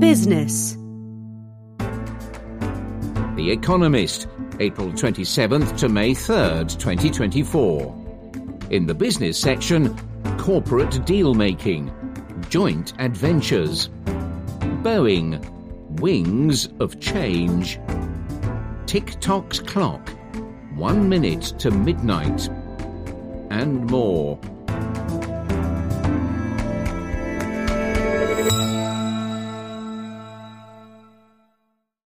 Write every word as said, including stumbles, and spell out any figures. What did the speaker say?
Business. The Economist, April twenty-seventh to May third, twenty twenty-four. In the business section, corporate deal-making, joint adventures, Boeing, wings of change, TikTok's clock, one minute to midnight, and more.